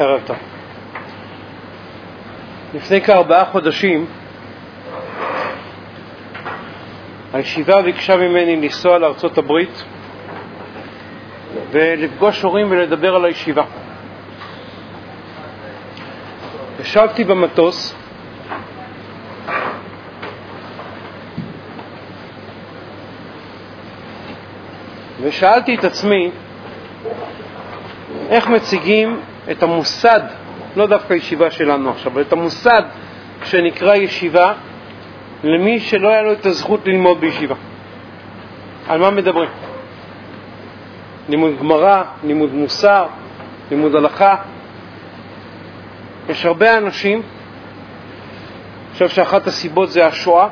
ערב טוב. לפני כ4 חודשים הישיבה ביקשה ממני לנסוע לארצות הברית ולפגוש הורים ולדבר על הישיבה. ישבתי במטוס ושאלתי את עצמי איך מציגים את המוסד, לא דווקא ישיבה שלנו עכשיו, אבל את המוסד שנקרא ישיבה למי שלא היה לו את הזכות ללמוד בישיבה. על מה מדברים? לימוד גמרא, לימוד מוסר, לימוד הלכה. יש הרבה אנשים, אני חושב שאחת הסיבות זה השואה,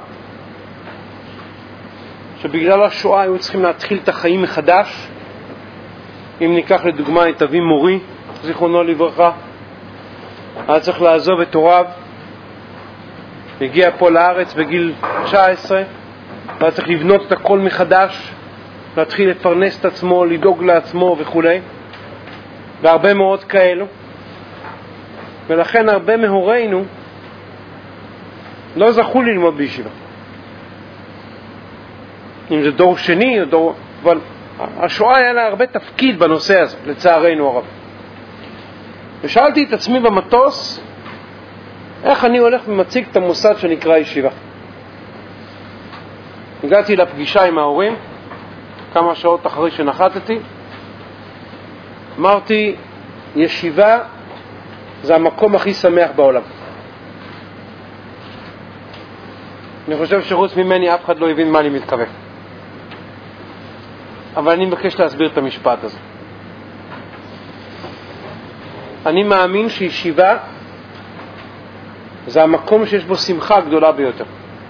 שבגלל השואה היו צריכים להתחיל את החיים מחדש. אם ניקח לדוגמה את אבי מורי, זיכרונו לברכה, היה צריך לעזוב את הוריו, הגיע פה לארץ בגיל 19, והיה צריך לבנות את הכל מחדש, להתחיל לפרנס את עצמו, לדאוג לעצמו וכו'. והרבה מאוד כאלו. ולכן הרבה מהורינו לא זכו ללמוד בישיבה. אם זה דור שני או דור... אבל השואה היה לה הרבה תפקיד בנושא הזה, לצערנו הרב. ושאלתי את עצמי במטוס, איך אני הולך ומציג את המוסד שנקרא ישיבה. הגעתי לפגישה עם ההורים, כמה שעות אחרי שנחתתי, אמרתי, ישיבה זה המקום הכי שמח בעולם. אני חושב שחוץ ממני אף אחד לא הבין מה אני מתכוון. אבל אני מבקש להסביר את המשפט הזה. אני מאמין שישיבה זה המקום שיש בו שמחה גדולה ביותר.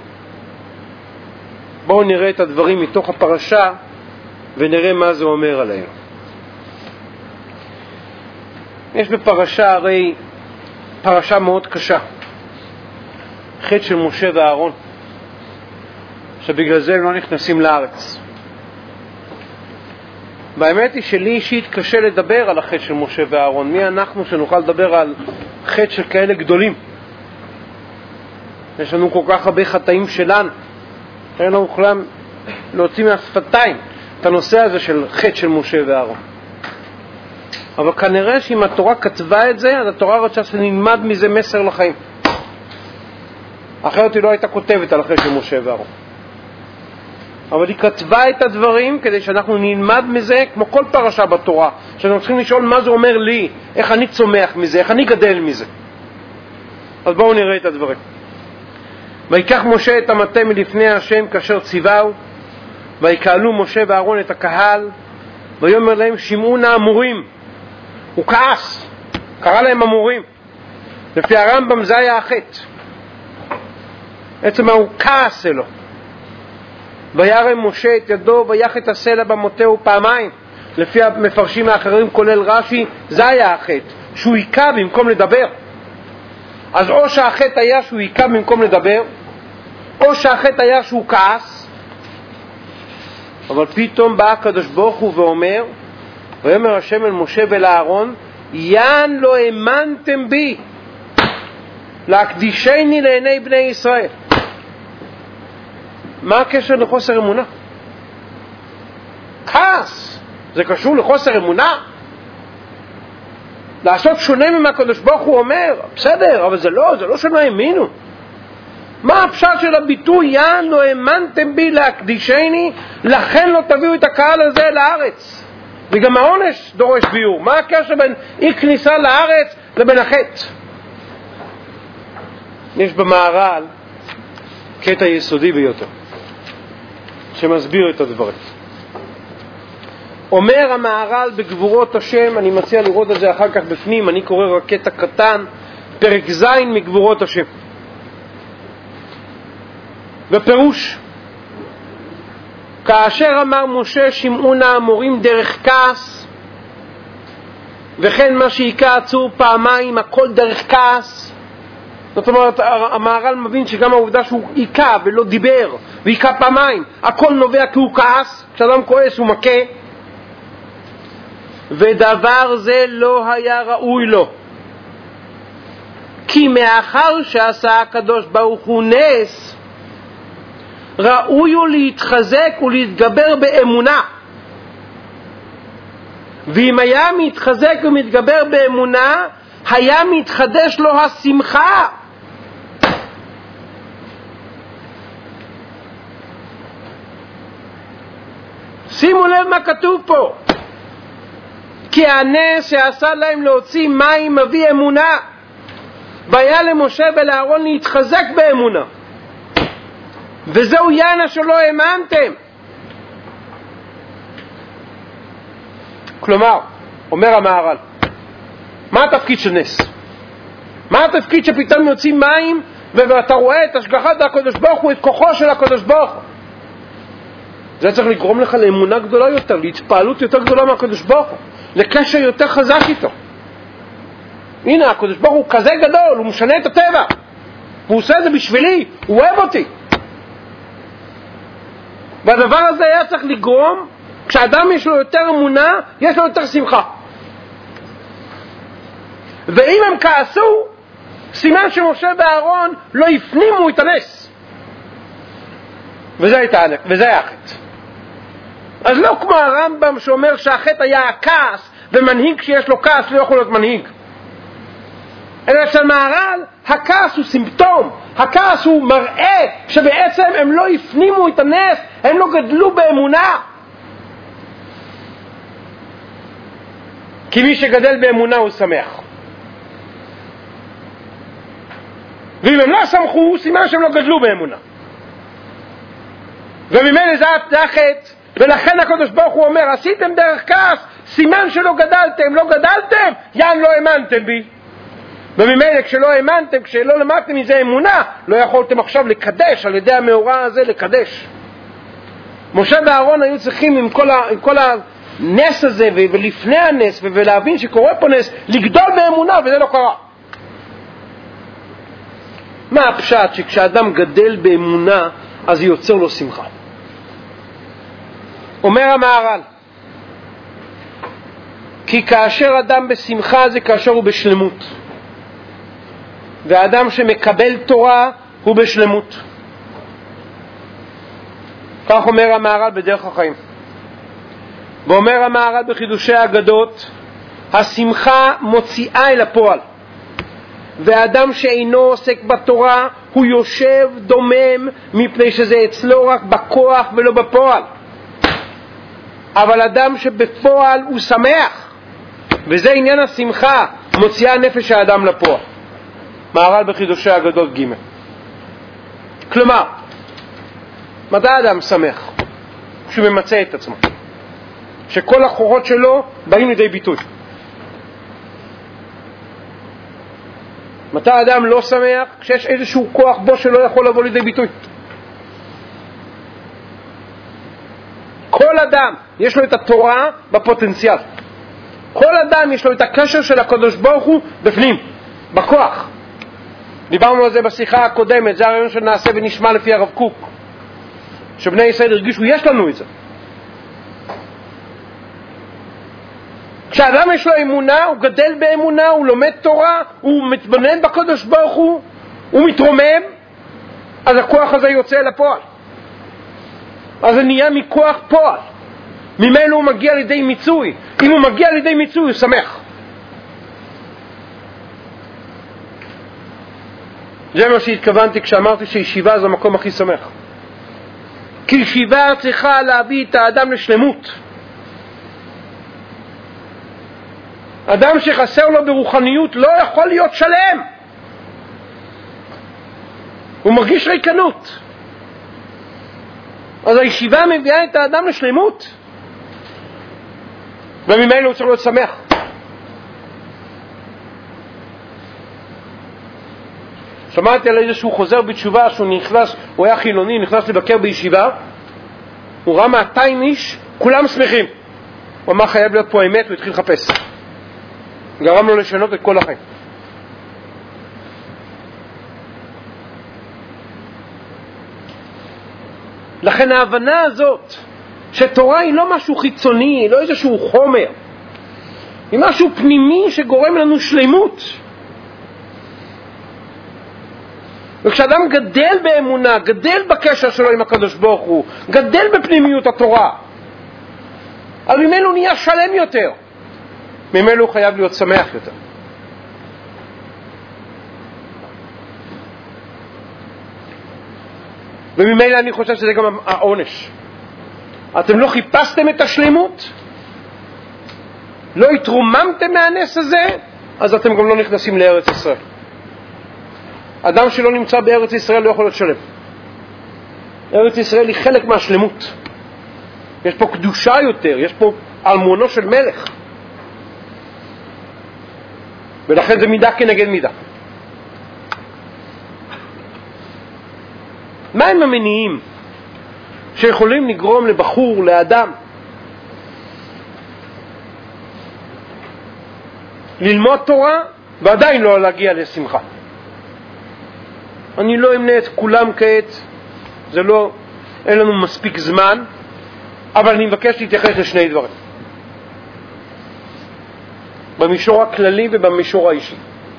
בואו נראה את הדברים מתוך הפרשה ונראה מה זה אומר עליהם. יש בפרשה הרי פרשה מאוד קשה, חטא של משה ואהרון, שבגלל זה הם לא נכנסים לארץ. והאמת היא שלי אישית קשה לדבר על החטא של משה ואהרון. מי אנחנו שנוכל לדבר על חטא של כאלה גדולים? יש לנו כל כך הרבה חטאים שלנו, אין לנו כלם להוציא מהשפתיים את הנושא הזה של חטא של משה ואהרון. אבל כנראה שאם התורה כתבה את זה, אז התורה רוצה שנלמד מזה מסר לחיים. אחרת היא לא הייתה כותבת על החטא של משה ואהרון. אבל היא כתבה את הדברים כדי שאנחנו נלמד מזה, כמו כל פרשה בתורה, שאנחנו צריכים לשאול מה זה אומר לי, איך אני צומח מזה, איך אני גדל מזה. אז בואו נראה את הדברים. ויקח משה את המטה מלפני השם כאשר ציווהו, ויקהלו משה ואהרון את הקהל, ויאמר להם שמעו נא אמורים. הוא כעס, קרא להם אמורים. לפי הרמב"ם זה היה החטא. עצם הוא כעס אלו. וירם משה את ידו ויח את הסלע במוטהו פעמיים. לפי המפרשים האחרים כולל רש"י, זה היה החטא, שהוא עיקה במקום לדבר. אז או שהחטא היה שהוא עיקה במקום לדבר, או שהחטא היה שהוא כעס. אבל פתאום בא הקדוש ברוך הוא ואומר, ויאמר השם אל משה ולאהרון, יען לא האמנתם בי להקדישני לעיני בני ישראל. מה הקשר לחוסר אמונה? כעס זה קשור לחוסר אמונה? לעשות שונה ממה הקדוש ברוך הוא אומר, בסדר, אבל זה לא שלא האמינו. מה הפשט של הביטוי יען לא האמנתם בי להקדישני, לכן לא תביאו את הקהל הזה לארץ? וגם העונש דורש ביור. מה הקשר בין אי כניסה לארץ לבין החטא? יש במהר"ל קטע יסודי ביותר שמסביר את הדברים. אומר המהר"ל בגבורות השם, אני מציע לראות את זה אחר כך בפנים, אני קורא רק קטע קטן, פרק ז' מגבורות השם. בפירוש, כאשר אמר משה שמעו נא אמורים דרך כעס, וכן מה שהיכה עצור פעמיים, הכל דרך כעס. זאת אומרת, המהר"ל מבין שגם העובדה שהוא היכה ולא דיבר, והיכה פעמיים, הכל נובע כי הוא כעס. כשאדם כועס הוא מכה, ודבר זה לא היה ראוי לו. כי מאחר שעשה הקדוש ברוך הוא נס, ראוי הוא להתחזק ולהתגבר באמונה. ואם היה מתחזק ומתגבר באמונה, היה מתחדש לו השמחה. שימו לב מה כתוב פה. כי הנס שעשה להם להוציא מים מביא אמונה. והיה למשה ולאהרון להתחזק באמונה. וזהו יענה שלא האמנתם. כלומר, אומר המהר"ל, מה התפקיד של נס? מה התפקיד שפתאום יוצאים מים ואתה רואה את השגחת הקדוש ברוך הוא, את כוחו של הקדוש ברוך הוא? זה צריך לגרום לך לאמונה גדולה יותר, להתפעלות יותר גדולה מהקדוש ברוך הוא, לקשר יותר חזק איתו. הנה, הקדוש ברוך הוא כזה גדול, הוא משנה את הטבע, הוא עושה את זה בשבילי, הוא אוהב אותי. והדבר הזה היה צריך לגרום, כשאדם יש לו יותר אמונה, יש לו יותר שמחה. ואם הם כעסו, סימן שמשה ואהרון לא הפנימו את הנס. וזה היה החטא. אז לא כמו הרמב"ם שאומר שהחטא היה הכעס, ומנהיג שיש לו כעס לא יכול להיות מנהיג. אלא אצל מהר"ל, הכעס הוא סימפטום, הכעס הוא מראה שבעצם הם לא הפנימו את הנס, הם לא גדלו באמונה. כי מי שגדל באמונה הוא שמח. ואם הם לא שמחו, סימן שהם לא גדלו באמונה. וממילא זה החטא, ולכן הקדוש ברוך הוא אומר, עשיתם דרך כעס, סימן שלא גדלתם, לא גדלתם, לא האמנתם בי. וממילא כשלא האמנתם, כשלא למדתם מזה אמונה, לא יכולתם עכשיו לקדש, על ידי המאורע הזה לקדש. משה ואהרון היו צריכים עם כל הנס הזה, ולפני הנס, ולהבין שקורה פה נס, לגדול באמונה, וזה לא קרה. מה הפשט? שכשאדם גדל באמונה, אז יוצר לו שמחה. אומר המהר"ל, כי כאשר אדם בשמחה זה כאשר הוא בשלמות. והאדם שמקבל תורה הוא בשלמות. כך אומר המהר"ל בדרך החיים. ואומר המהר"ל בחידושי האגדות, השמחה מוציאה אל הפועל. והאדם שאינו עוסק בתורה הוא יושב דומם, מפני שזה אצלו רק בכוח ולא בפועל. אבל אדם שבפועל הוא שמח, וזה עניין השמחה, מוציאה נפש האדם לפועל. מהר"ל בחידושי האגדות ג'. כלומר, מתי האדם שמח? כשהוא ממצא את עצמו, שכל הכוחות שלו באים לידי ביטוי. מתי האדם לא שמח? כשיש איזשהו כוח בו שלא יכול לבוא לידי ביטוי. כל אדם יש לו את התורה בפוטנציאל. כל אדם יש לו את הקשר של הקדוש ברוך הוא בפנים, בכוח. דיברנו על זה בשיחה הקודמת, זה הרעיון שנעשה ונשמע לפי הרב קוק, שבני ישראל הרגישו, יש לנו את זה. כשאדם יש לו אמונה, הוא גדל באמונה, הוא לומד תורה, הוא מתבונן בקדוש ברוך הוא מתרומם, אז הכוח הזה יוצא אל הפועל. אז זה נהיה מכוח פועל. ממילא הוא מגיע לידי מיצוי. אם הוא מגיע לידי מיצוי, הוא שמח. זה מה שהתכוונתי כשאמרתי שישיבה זה המקום הכי שמח. כי ישיבה צריכה להביא את האדם לשלמות. אדם שחסר לו ברוחניות לא יכול להיות שלם. הוא מרגיש ריקנות. אז הישיבה מביאה את האדם לשלמות. וממילא הוא צריך להיות שמח. שמעתי על איזשהו חוזר בתשובה שהוא נכנס, הוא היה חילוני, נכנס לבקר בישיבה, הוא ראה 200 איש, כולם שמחים. הוא אמר חייב להיות פה אמת, הוא התחיל לחפש. גרם לו לשנות את כל החיים. לכן ההבנה הזאת שתורה היא לא משהו חיצוני, לא איזשהו חומר, היא משהו פנימי שגורם לנו שלמות. וכשאדם גדל באמונה, גדל בקשר שלו עם הקדוש ברוך הוא, גדל בפנימיות התורה, אז ממנו הוא נהיה שלם יותר, ממנו הוא חייב להיות שמח יותר. וממילא אני חושב שזה גם העונש. אתם לא חיפשתם את השלמות, לא התרוממתם מהנס הזה, אז אתם גם לא נכנסים לארץ ישראל. אדם שלא נמצא בארץ ישראל לא יכול להיות שלם. ארץ ישראל היא חלק מהשלמות. יש פה קדושה יותר, יש פה אלמונו של מלך. ולכן זה מידה כנגד מידה. מה הם המניעים שיכולים לגרום לבחור, לאדם, ללמוד תורה ועדיין לא להגיע לשמחה? אני לא אמנה את כולם כעת, זה לא, אין לנו מספיק זמן, אבל אני מבקש להתייחס לשני דברים. במישור הכללי ובמישור האישי.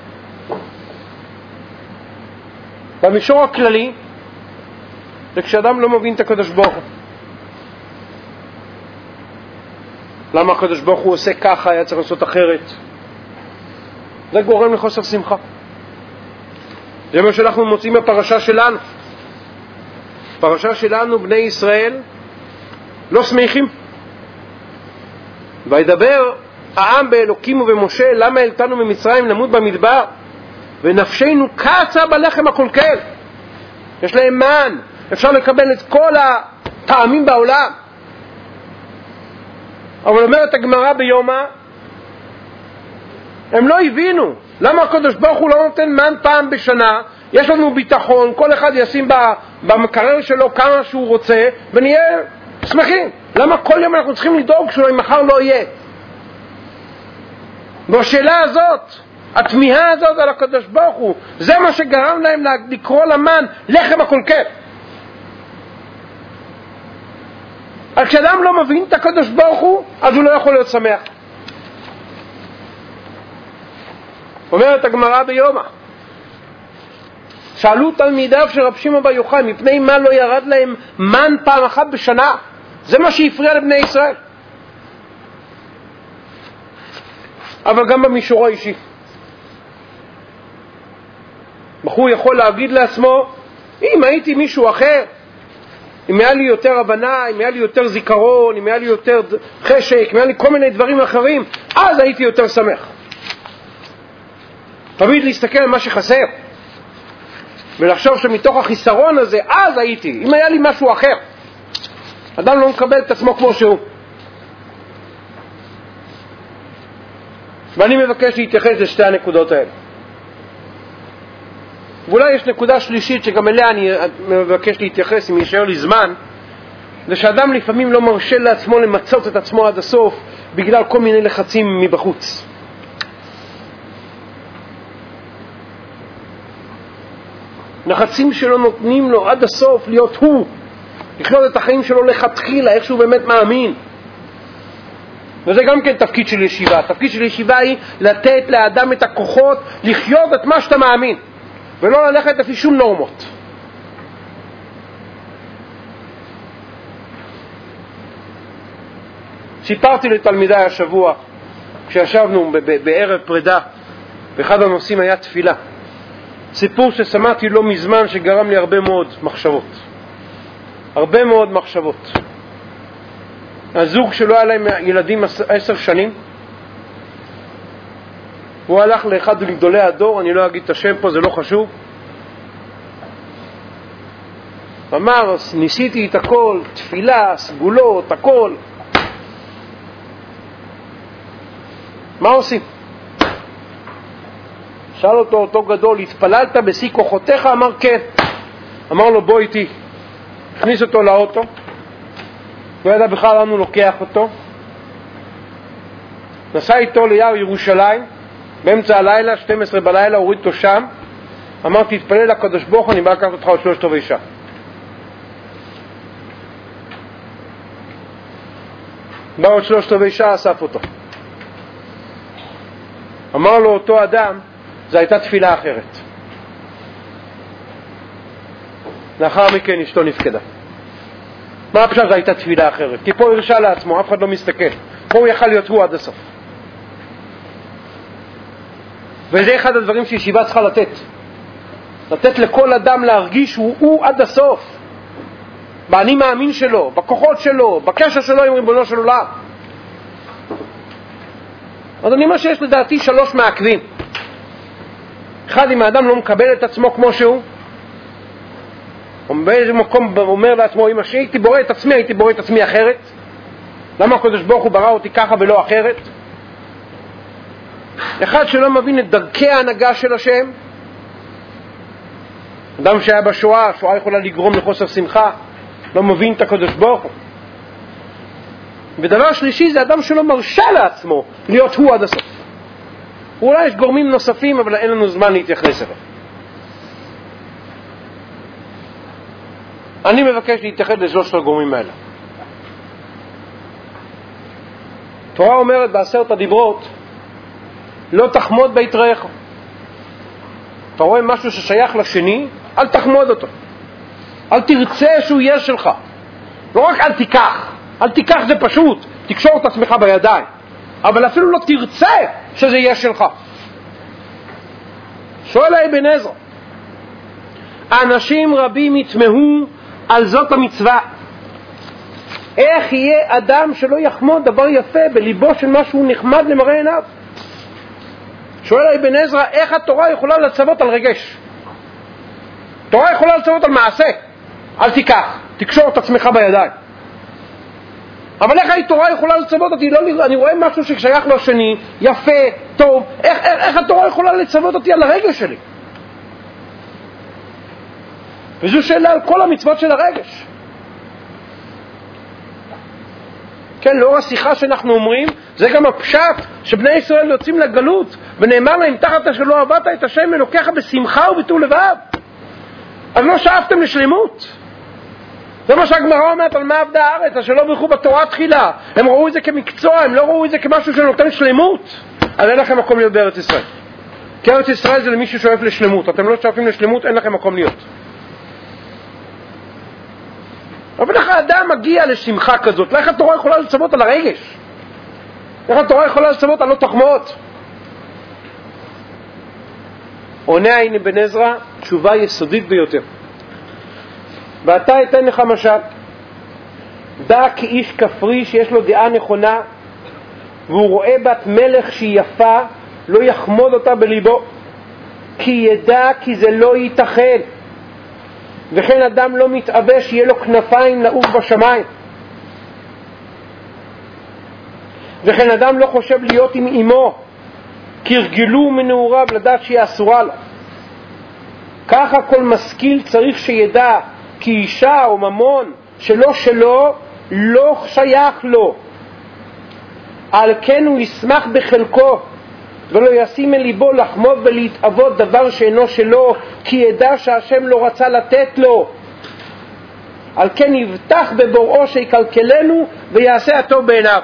במישור הכללי, זה כשאדם לא מבין את הקדוש ברוך הוא. למה הקדוש ברוך הוא עושה ככה, היה צריך לעשות אחרת? זה גורם לחוסר שמחה. זה מה שאנחנו מוצאים בפרשה שלנו. פרשה שלנו, בני ישראל, לא שמחים. וידבר העם באלוקים ובמשה, למה העלתנו ממצרים למות במדבר, ונפשנו קצה בלחם הקולקל. יש להם מן, אפשר לקבל את כל הטעמים בעולם. אבל אומרת הגמרא ביומא, הם לא הבינו למה הקדוש ברוך הוא לא נותן מן פעם בשנה. יש לנו ביטחון, כל אחד ישים במקרר שלו כמה שהוא רוצה ונהיה שמחים. למה כל יום אנחנו צריכים לדאוג שאולי מחר לא יהיה? והשאלה הזאת, התמיהה הזאת על הקדוש ברוך הוא, זה מה שגרם להם לקרוא למן לחם הקולקל. אז כשאדם לא מבין את הקדוש ברוך הוא, אז הוא לא יכול להיות שמח. אומרת הגמרא ביומא, שאלו תלמידיו של רב שמעון בר יוחאי, מפני מה לא ירד להם מן פעם אחת בשנה? זה מה שהפריע לבני ישראל. אבל גם במישור האישי, בחור יכול להגיד לעצמו, אם הייתי מישהו אחר, אם היה לי יותר הבנה, אם היה לי יותר זיכרון, אם היה לי יותר חשק, אם היה לי כל מיני דברים אחרים, אז הייתי יותר שמח. תמיד להסתכל על מה שחסר ולחשוב שמתוך החיסרון הזה אז הייתי, אם היה לי משהו אחר. אדם לא מקבל את עצמו כמו שהוא. ואני מבקש להתייחס לשתי הנקודות האלה. ואולי יש נקודה שלישית שגם אליה אני מבקש להתייחס אם יישאר לי זמן, זה שאדם לפעמים לא מרשה לעצמו למצות את עצמו עד הסוף בגלל כל מיני לחצים מבחוץ. לחצים שלו נותנים לו עד הסוף להיות הוא, לחיות את החיים שלו לכתחילה איך שהוא באמת מאמין. וזה גם כן תפקיד של ישיבה. התפקיד של ישיבה היא לתת לאדם את הכוחות לחיות את מה שאתה מאמין, ולא ללכת לפי שום נורמות. סיפרתי לתלמידיי השבוע, כשישבנו בערב פרידה, ואחד הנושאים היה תפילה. סיפור ששמעתי לא מזמן שגרם לי הרבה מאוד מחשבות. הרבה מאוד מחשבות. הזוג שלו היה להם ילדים 10 שנים, הוא הלך לאחד מגדולי הדור, אני לא אגיד את השם פה, זה לא חשוב. אמר, ניסיתי את הכל, תפילה, סגולות, הכל. מה עושים? שאל אותו גדול, התפללת בשיא כוחותיך? אמר כן. אמר לו, בוא איתי. הכניס אותו לאוטו, לא ידע בכלל לאן הוא לוקח אותו, נסע איתו ליער ירושלים באמצע הלילה, 12 בלילה, הוריד אותו שם, אמר, תתפלל לקדוש ברוך הוא, אני בא לקחת אותך עוד 3/4 שעה. בא עוד 3/4 שעה, אסף אותו. אמר לו אותו אדם, זו הייתה תפילה אחרת. לאחר מכן אשתו נפקדה. מה הפשט? זו הייתה תפילה אחרת, כי פה הוא הרשה לעצמו, אף אחד לא מסתכל. פה הוא יכל להיות הוא עד הסוף. וזה אחד הדברים שישיבה צריכה לתת. לתת לכל אדם להרגיש הוא עד הסוף. באני מאמין שלו, בכוחות שלו, בקשר שלו עם ריבונו של עולם. אז אני אומר שיש לדעתי 3 מעכבים. אחד, אם האדם לא מקבל את עצמו כמו שהוא, באיזה מקום אומר לעצמו, אם הייתי בורא את עצמי, הייתי בורא את עצמי אחרת. למה הקדוש ברוך הוא ברא אותי ככה ולא אחרת? אחד שלא מבין את דרכי ההנהגה של השם. אדם שהיה בשואה, השואה יכולה לגרום לחוסר שמחה, לא מבין את הקדוש ברוך הוא. ודבר שלישי, זה אדם שלא מרשה לעצמו להיות הוא עד הסוף. אולי יש גורמים נוספים, אבל אין לנו זמן להתייחס אליהם. אני מבקש להתייחד לשלושת הגורמים האלה. התורה אומרת בעשרת הדיברות, לא תחמוד בית רעך. אתה רואה משהו ששייך לשני, אל תחמוד אותו. אל תרצה שהוא יהיה שלך. לא רק אל תיקח. אל תיקח זה פשוט, תקשור את עצמך בידיים. אבל אפילו לא תרצה שזה יהיה שלך. שואל אבן עזרא, אנשים רבים יתמהו על זאת המצווה. איך יהיה אדם שלא יחמוד דבר יפה בליבו של משהו נחמד למראה עיניו? שואל אבן עזרא, איך התורה יכולה לצוות על רגש? התורה יכולה לצוות על מעשה. אל תיקח, תקשור את עצמך בידיים. אבל איך התורה יכולה לצוות אותי? אני רואה משהו ששייך לשני, יפה, טוב. איך התורה יכולה לצוות אותי על הרגש שלי? וזו שאלה על כל המצוות של הרגש. כן, לאור השיחה שאנחנו אומרים, זה גם הפשט שבני ישראל יוצאים לגלות, ונאמר להם, תחת אשר לא עבדת את השם אלוקיך בשמחה ובטוב לבב. אז לא שאפתם לשלמות. זה מה שהגמרא אומרת על מה עבדה הארץ, אשר לא ברכו בתורה תחילה. הם ראו את זה כמקצוע, הם לא ראו את זה כמשהו שנותן שלמות. אז אין לכם מקום להיות בארץ ישראל. כי ארץ ישראל זה למי ששואף לשלמות. אתם לא שואפים לשלמות, אין לכם מקום להיות. אבל איך האדם מגיע לשמחה כזאת? איך התורה יכולה לצוות על הרגש? איך התורה יכולה לצוות על לא תחמוד? עונה הנה בן עזרא תשובה יסודית ביותר. ואתה אתן לך משל. דע כאיש כפרי שיש לו דעה נכונה, והוא רואה בת מלך שהיא יפה, לא יחמוד אותה בליבו, כי ידע כי זה לא ייתכן. וכן אדם לא מתאבש שיהיה לו כנפיים לעוף בשמיים. וכן אדם לא חושב להיות עם אמו, כי הרגלו מנעוריו לדעת שהיא אסורה לה. ככה כל משכיל צריך שידע כי אישה או ממון שלו לא שייך לו. על כן הוא ישמח בחלקו, ולא ישים אל ליבו לחמוד ולהתאבות דבר שאינו שלו, כי ידע שהשם לא רצה לתת לו. על כן יבטח בבוראו שיקלקלנו ויעשה הטוב בעיניו.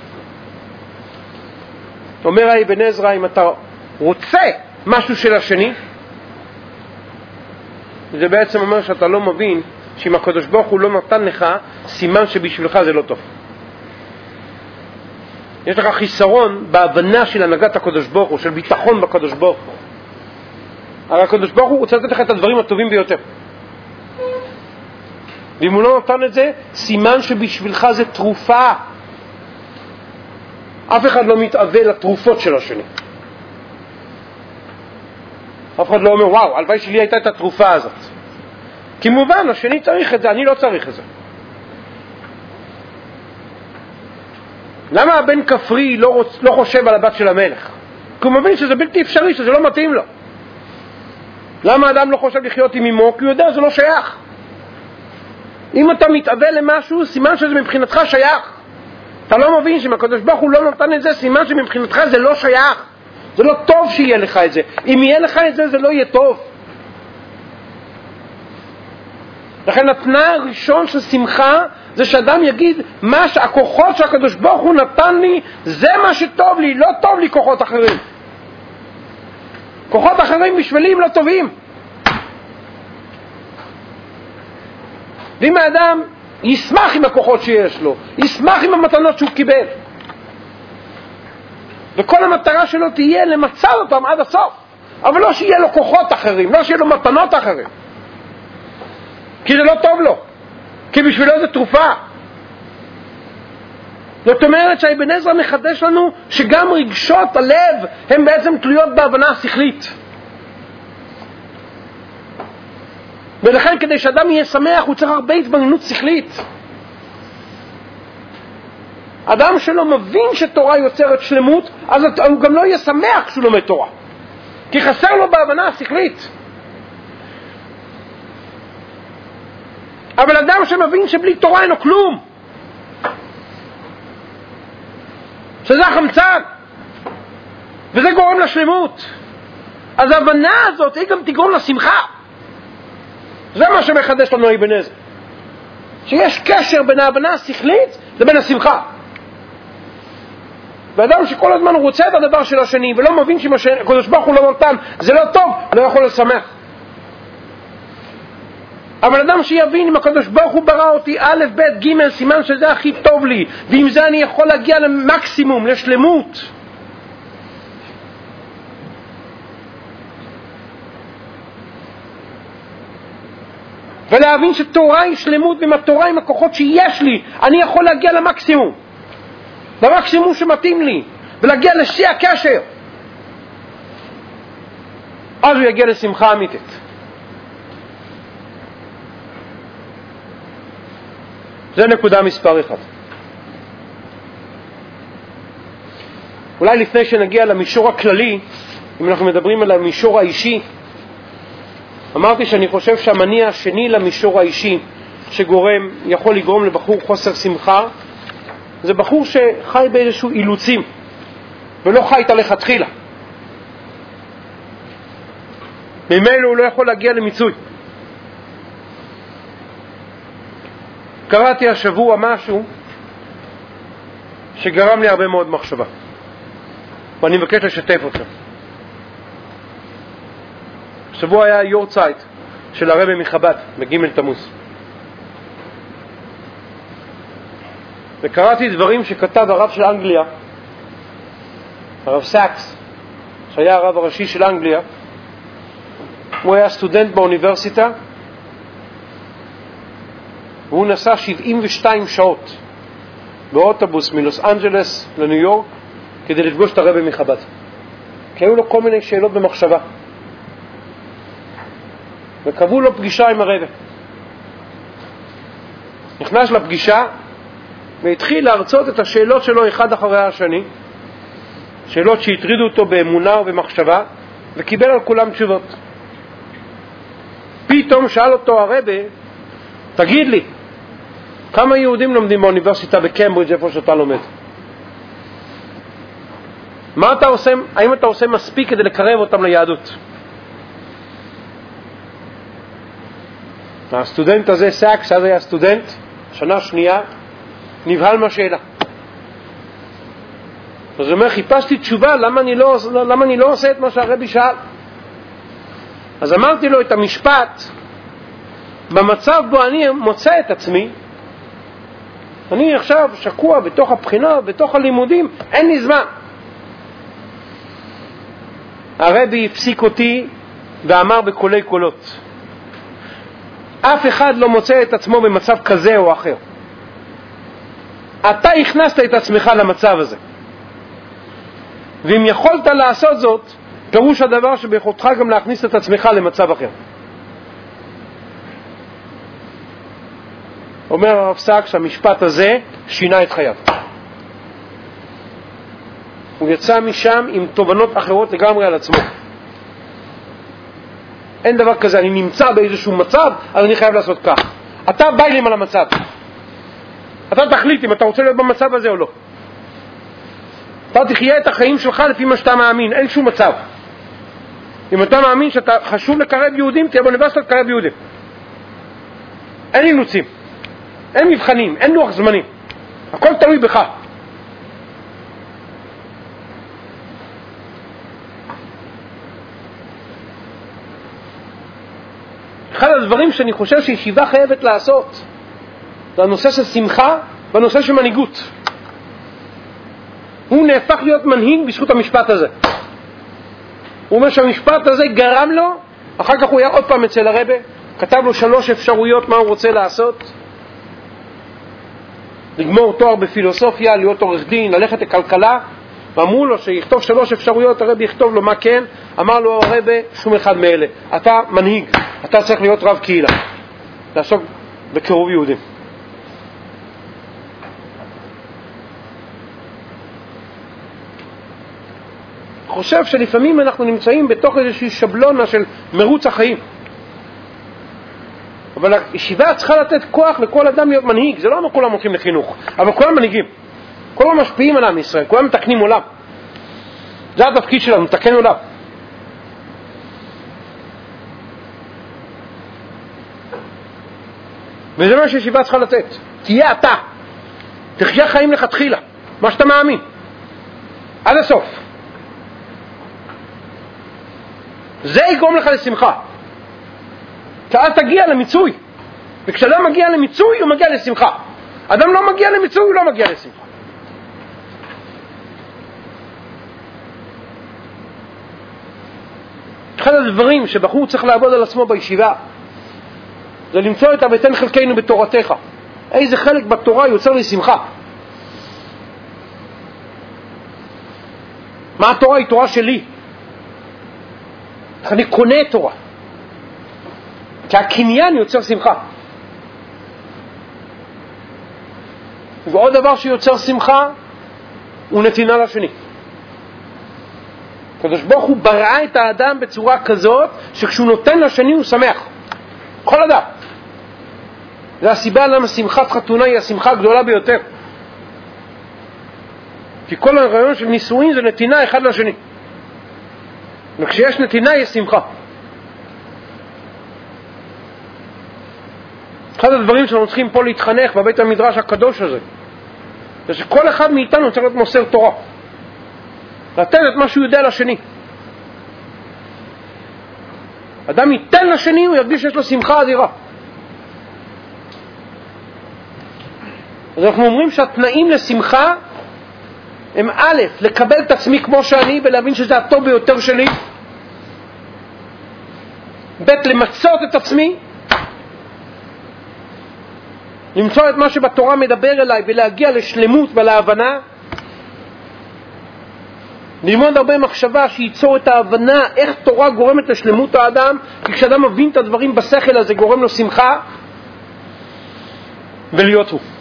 אומר אבן עזרא, אם אתה רוצה משהו של השני, זה בעצם אומר שאתה לא מבין שאם הקדוש ברוך הוא לא נתן לך, סימן שבשבילך זה לא טוב. יש לך חיסרון בהבנה של הנהגת הקדוש ברוך הוא, של ביטחון בקדוש ברוך הוא. הרי הקדוש ברוך הוא רוצה לתת לך את הדברים הטובים ביותר. ואם הוא לא נתן את זה, סימן שבשבילך זה תרופה. אף אחד לא מתאווה לתרופות של השני. אף אחד לא אומר, וואו, הלוואי שלי הייתה את התרופה הזאת. כי מובן, השני צריך את זה, אני לא צריך את זה. למה הבן כפרי לא חושב על הבת של המלך? כי הוא מבין שזה בלתי אפשרי, שזה לא מתאים לו. למה האדם לא חושב לחיות עם אמו? כי הוא יודע, זה לא שייך. אם אתה מתאווה למשהו, סימן שזה מבחינתך שייך. אתה לא מבין שאם הקדוש ברוך הוא לא נתן את זה, סימן שמבחינתך זה לא שייך. זה לא טוב שיהיה לך את זה. אם יהיה לך את זה, זה לא יהיה טוב. לכן התנאי הראשון של שמחה זה שאדם יגיד, הכוחות שהקדוש ברוך הוא נתן לי, זה מה שטוב לי, לא טוב לי כוחות אחרים. כוחות אחרים בשבילי הם לא טובים. ואם האדם ישמח עם הכוחות שיש לו, ישמח עם המתנות שהוא קיבל, וכל המטרה שלו תהיה למצב אותם עד הסוף, אבל לא שיהיה לו כוחות אחרים, לא שיהיה לו מתנות אחרים, כי זה לא טוב לו, כי בשבילו זה תרופה. זאת אומרת שהאבן עזרא מחדש לנו שגם רגשות הלב הם בעצם תלויות בהבנה השכלית, ולכן כדי שאדם יהיה שמח הוא צריך הרבה התבוננות שכלית. אדם שלא מבין שתורה יוצרת שלמות, אז הוא גם לא יהיה שמח כשהוא לומד תורה, כי חסר לו בהבנה השכלית. אבל אדם שמבין שבלי תורה אין לו כלום, שזה החמצן, וזה גורם לשלמות, אז ההבנה הזאת היא גם תגרום לשמחה. זה מה שמחדש לנו אבן עזרא, שיש קשר בין ההבנה השכלית לבין השמחה. ואדם שכל הזמן רוצה את הדבר של השני ולא מבין שמה שהקדוש ברוך הוא לא נתן זה לא טוב, לא יכול לשמח. אבל אדם שיבין אם הקדוש ברוך הוא ברא אותי א' ב' ג' סימן שזה הכי טוב לי, ועם זה אני יכול להגיע למקסימום, לשלמות, ולהבין שתורה היא שלמות, ועם התורה, עם הכוחות שיש לי, אני יכול להגיע למקסימום, למקסימום שמתאים לי, ולהגיע לשיא הקשר, אז הוא יגיע לשמחה אמיתית. זה נקודה מספר 1. אולי לפני שנגיע למישור הכללי, אם אנחנו מדברים על המישור האישי, אמרתי שאני חושב שהמניע השני למישור האישי שגורם, יכול לגרום לבחור חוסר שמחה, זה בחור שחי באיזשהו אילוצים ולא חי את הלכתחילה, ממילא הוא לא יכול להגיע למיצוי. קראתי השבוע משהו שגרם לי הרבה מאוד מחשבה, ואני מבקש לשתף אתכם. השבוע היה יורצייט של הרבי מחב"ד בג' תמוז, וקראתי דברים שכתב הרב של אנגליה, הרב סאקס, שהיה הרב הראשי של אנגליה. הוא היה סטודנט באוניברסיטה, והוא נסע 72 שעות באוטובוס מלוס אנג'לס לניו יורק כדי לפגוש את הרבי מחב"ד, כי היו לו כל מיני שאלות במחשבה, וקבעו לו פגישה עם הרבי. נכנס לפגישה והתחיל להרצות את השאלות שלו אחד אחרי השני, שאלות שהטרידו אותו באמונה ובמחשבה, וקיבל על כולם תשובות. פתאום שאל אותו הרבי, תגיד לי, כמה יהודים לומדים באוניברסיטה בקיימברידג' איפה שאתה לומד? מה אתה עושה, האם אתה עושה מספיק כדי לקרב אותם ליהדות? הסטודנט הזה, סאקס, אז היה סטודנט, שנה שנייה, נבהל מהשאלה. אז הוא אומר, חיפשתי תשובה, למה אני לא עושה את מה שהרבי שאל? אז אמרתי לו את המשפט, במצב בו אני מוצא את עצמי, אני עכשיו שקוע בתוך הבחינה, בתוך הלימודים, אין לי זמן. הרבי הפסיק אותי ואמר בקולי קולות, אף אחד לא מוצא את עצמו במצב כזה או אחר. אתה הכנסת את עצמך למצב הזה, ואם יכולת לעשות זאת, פירוש הדבר שביכולתך גם להכניס את עצמך למצב אחר. אומר הרב סאקס, המשפט הזה שינה את חייו. הוא יצא משם עם תובנות אחרות לגמרי על עצמו. אין דבר כזה, אני נמצא באיזשהו מצב, אז אני חייב לעשות כך. אתה בא אליהם על המצב. אתה תחליט אם אתה רוצה להיות במצב הזה או לא. אתה תחיה את החיים שלך לפי מה שאתה מאמין, אין שום מצב. אם אתה מאמין שאתה חשוב לקרב יהודים, תהיה באוניברסיטה לקרב יהודים. אין אילוצים, אין מבחנים, אין לוח זמנים. הכל תלוי בך. אחד הדברים שאני חושב שישיבה חייבת לעשות, זה הנושא של שמחה והנושא של מנהיגות. הוא נהפך להיות מנהיג בזכות המשפט הזה. הוא אומר שהמשפט הזה גרם לו, אחר כך הוא היה עוד פעם אצל הרבי, כתב לו 3 אפשרויות מה הוא רוצה לעשות. לגמור תואר בפילוסופיה, להיות עורך דין, ללכת לכלכלה, ואמרו לו שיכתוב 3 אפשרויות, הרבי יכתוב לו מה כן. אמר לו הרבי, שום אחד מאלה. אתה מנהיג, אתה צריך להיות רב קהילה, לעסוק בקירוב יהודים. חושב שלפעמים אנחנו נמצאים בתוך איזושהי שבלונה של מרוץ החיים, אבל הישיבה צריכה לתת כוח לכל אדם להיות מנהיג. זה לא אומר כולם הולכים לחינוך, אבל כולם מנהיגים, כולם משפיעים על עם ישראל, כולם מתקנים עולם. זה התפקיד שלנו, מתקן עולם. וזה מה שישיבה צריכה לתת. תהיה אתה, תחיה חיים לכתחילה, מה שאתה מאמין עד הסוף. זה יגרום לך לשמחה, ואז תגיע למיצוי. וכשאדם מגיע למיצוי הוא מגיע לשמחה. אדם לא מגיע למיצוי הוא לא מגיע לשמחה. אחד הדברים שבחור צריך לעבוד על עצמו בישיבה זה למצוא את ותן חלקנו בתורתך. איזה חלק בתורה יוצר לי שמחה. מה התורה? היא תורה שלי. אני קונה תורה, כי הקניין יוצר שמחה. ועוד דבר שיוצר שמחה הוא נתינה לשני. הקדוש ברוך הוא ברא את האדם בצורה כזאת שכשהוא נותן לשני הוא שמח. כל אדם. זה הסיבה למה שמחת חתונה היא השמחה הגדולה ביותר, כי כל הרעיון של נישואין זה נתינה אחד לשני, וכשיש נתינה יש שמחה. אחד הדברים שאנחנו צריכים פה להתחנך בבית המדרש הקדוש הזה זה שכל אחד מאיתנו צריך להיות מוסר תורה, לתת את מה שהוא יודע לשני. אדם ייתן לשני, הוא ירגיש שיש לו שמחה אדירה. אז אנחנו אומרים שהתנאים לשמחה הם א', לקבל את עצמי כמו שאני ולהבין שזה הטוב ביותר שלי, ב', למצות את עצמי, למצוא את מה שבתורה מדבר אליי ולהגיע לשלמות ולהבנה, ללמוד הרבה מחשבה שייצור את ההבנה איך תורה גורמת לשלמות האדם, כי כשאדם מבין את הדברים בשכל הזה גורם לו שמחה, ולהיות הוא.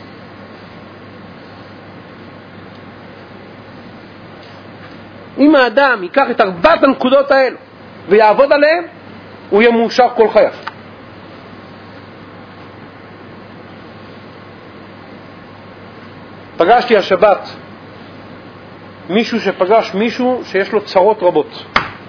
אם האדם ייקח את 4 הנקודות האלה ויעבוד עליהן, הוא יהיה מאושר כל חייו. פגשתי השבת מישהו שפגש מישהו שיש לו צרות רבות.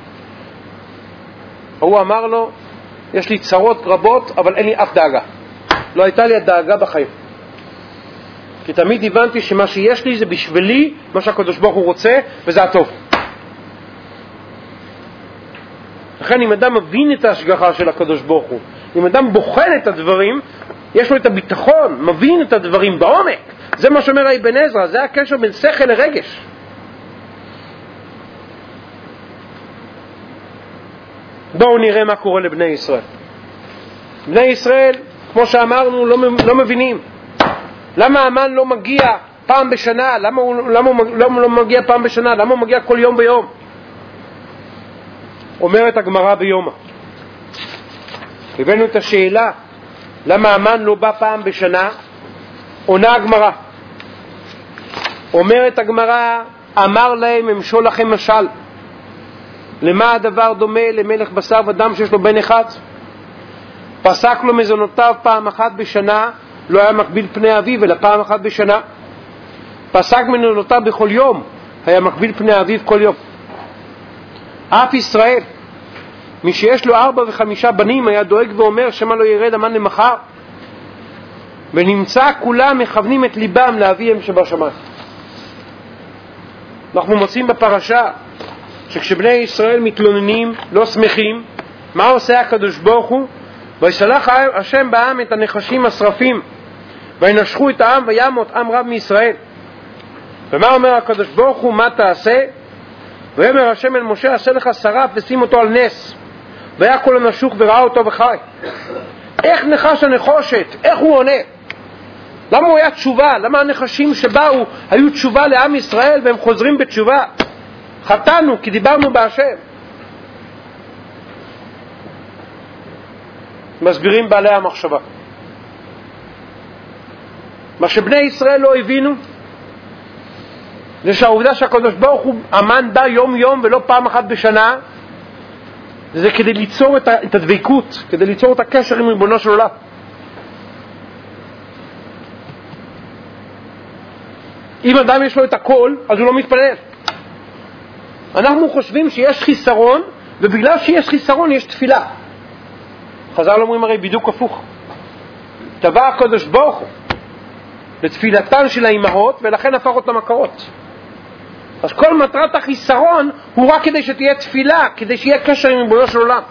הוא אמר לו, יש לי צרות רבות אבל אין לי אף דאגה. לא הייתה לי הדאגה בחיים, כי תמיד הבנתי שמה שיש לי זה בשבילי מה שהקדוש ברוך הוא רוצה, וזה הטוב. לכן אם אדם מבין את ההשגחה של הקדוש ברוך הוא, אם אדם בוחן את הדברים, יש לו את הביטחון, מבין את הדברים בעומק. זה מה שאומר אבן עזרא, זה הקשר בין שכל לרגש. בואו נראה מה קורה לבני ישראל. בני ישראל, כמו שאמרנו, לא מבינים. למה המן לא מגיע פעם בשנה? למה הוא לא מגיע פעם בשנה? למה הוא מגיע כל יום ביום? אומרת הגמרא ביומא, הבאנו את השאלה למה המן לא בא פעם בשנה. עונה הגמרא, אומרת הגמרא, אמר להם אמשול לכם משל, למה הדבר דומה למלך בשר ודם שיש לו בן אחד? פסק לו מזונותיו פעם אחת בשנה, לא היה מקביל פני אביו אלא פעם אחת בשנה. פסק מזונותיו בכל יום, היה מקביל פני אביו כל יום. אף ישראל, מי שיש לו 4 ו5 בנים, היה דואג ואומר שמה לא ירד המן למחר, ונמצא כולם מכוונים את ליבם לאביהם שבשמיים. אנחנו מוצאים בפרשה שכשבני ישראל מתלוננים, לא שמחים, מה עושה הקדוש ברוך הוא? וישלח השם בעם את הנחשים השרפים, וינשכו את העם וימות עם רב מישראל. ומה אומר הקדוש ברוך הוא? מה תעשה? ויאמר השם אל משה, עשה לך שרף ושים אותו על נס. והיה כל הנשוך וראה אותו וחי. איך נחש הנחושת? איך הוא עונה? למה הוא היה תשובה? למה הנחשים שבאו היו תשובה לעם ישראל והם חוזרים בתשובה? חטאנו כי דיברנו בהשם. מסבירים בעלי המחשבה. מה שבני ישראל לא הבינו זה שהעובדה שהקדוש ברוך הוא אמן בה יום יום ולא פעם אחת בשנה, זה כדי ליצור את הדבקות, כדי ליצור את הקשר עם ריבונו של עולם. אם אדם יש לו את הכל, אז הוא לא מתפלל. אנחנו חושבים שיש חיסרון, ובגלל שיש חיסרון יש תפילה. חז"ל אומרים הרי בדיוק הפוך. טבע הקדוש ברוך הוא לתפילתן של האימהות, ולכן הפך אותם מכרות. אז כל מטרת החיסרון הוא רק כדי שתהיה תפילה, כדי שיהיה קשר עם ריבונו של עולם.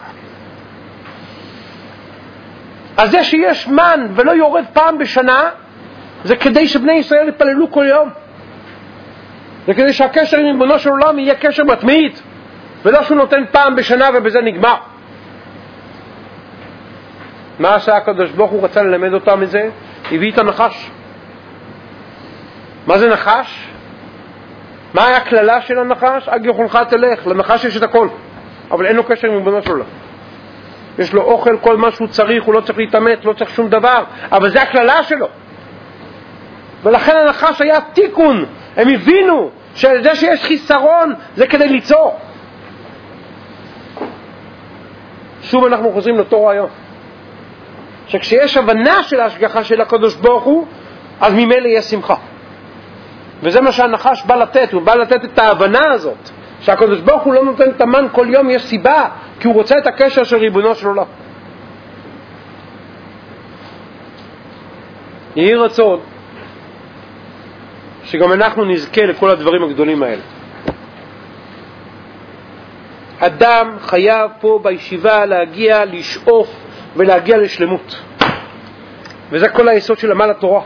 אז זה שיש מן ולא יורד פעם בשנה, זה כדי שבני ישראל יתפללו כל יום. זה כדי שהקשר עם ריבונו של עולם יהיה קשר מתמיד, ולא שהוא נותן פעם בשנה ובזה נגמר. מה עשה הקדוש ברוך הוא? רצה ללמד אותם את זה, הביא את הנחש. מה זה נחש? מה היה הכללה של הנחש? אג יאכלך תלך. לנחש יש את הכל, אבל אין לו קשר עם ריבונו של עולם. יש לו אוכל, כל מה שהוא צריך, הוא לא צריך להתאמץ, לא צריך שום דבר, אבל זה הכללה שלו. ולכן הנחש היה תיקון. הם הבינו שזה שיש חיסרון זה כדי ליצור. שוב אנחנו חוזרים לאותו רעיון, שכשיש הבנה של ההשגחה של הקדוש ברוך הוא, אז ממילא יש שמחה. וזה מה שהנחש בא לתת. הוא בא לתת את ההבנה הזאת שהקדוש ברוך הוא לא נותן את המן כל יום, יש סיבה, כי הוא רוצה את הקשר של ריבונו של עולם. יהי רצון שגם אנחנו נזכה לכל הדברים הגדולים האלה. אדם חייב פה בישיבה להגיע, לשאוף ולהגיע לשלמות, וזה כל היסוד של עמל התורה.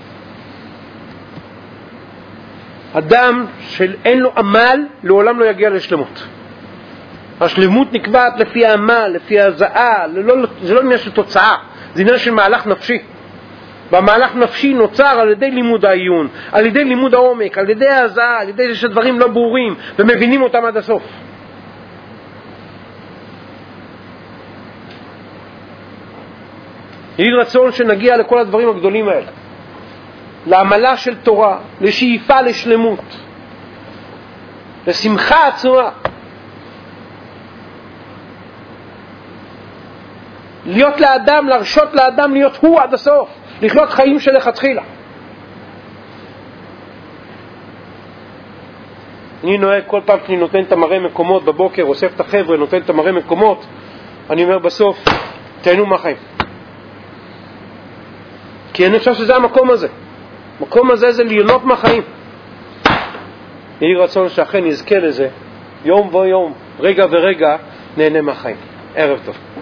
אדם שאין לו עמל לעולם לא יגיע לשלמות. השלמות נקבעת לפי העמל, לפי הזעה. זה לא עניין של תוצאה, זה עניין של מהלך נפשי. והמהלך נפשי נוצר על ידי לימוד העיון, על ידי לימוד העומק, על ידי ההזעה, על ידי שדברים לא ברורים ומבינים אותם עד הסוף. יהי רצון שנגיע לכל הדברים הגדולים האלה, לעמלה של תורה, לשאיפה לשלמות, לשמחה עצומה, להיות לאדם, להרשות לאדם להיות הוא עד הסוף, לחיות חיים של לכתחילה. אני נוהג כל פעם שאני נותן את המראה מקומות בבוקר, אוסף את החבר'ה, נותן את המראה מקומות, אני אומר בסוף, תהנו מהחיים. כי אני חושב שזה המקום הזה. המקום הזה זה ליהנות מהחיים. יהי רצון שאכן נזכה לזה, יום ויום, רגע ורגע, נהנה מהחיים. ערב טוב.